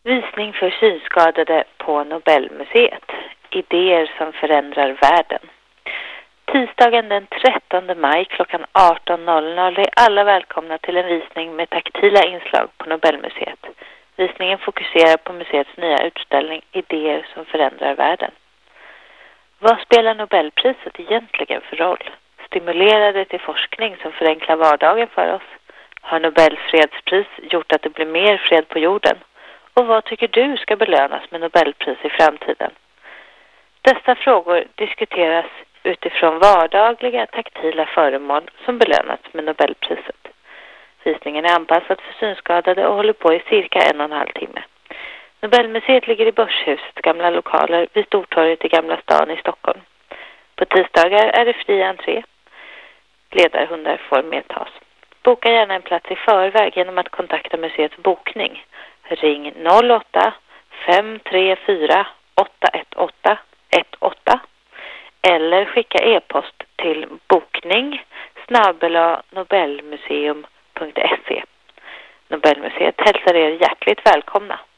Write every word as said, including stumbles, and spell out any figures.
Visning för synskadade på Nobelmuseet. Idéer som förändrar världen. Tisdagen den trettonde maj klockan arton noll noll är alla välkomna till en visning med taktila inslag på Nobelmuseet. Visningen fokuserar på museets nya utställning Idéer som förändrar världen. Vad spelar Nobelpriset egentligen för roll? Stimulerar det till forskning som förenklar vardagen för oss? Har Nobels fredspris gjort att det blir mer fred på jorden? Och vad tycker du ska belönas med Nobelpris i framtiden? Dessa frågor diskuteras utifrån vardagliga taktila föremål som belönats med Nobelpriset. Visningen är anpassad för synskadade och håller på i cirka en och en halv timme. Nobelmuseet ligger i Börshusets gamla lokaler vid Stortorget i Gamla stan i Stockholm. På tisdagar är det fri entré. Ledarhundar får medtas. Boka gärna en plats i förväg genom att kontakta museets bokning. Ring noll åtta fem tre fyra åtta ett åtta ett åtta eller skicka e-post till bokning snabel-a nobelmuseum punkt se. Nobelmuseet hälsar er hjärtligt välkomna.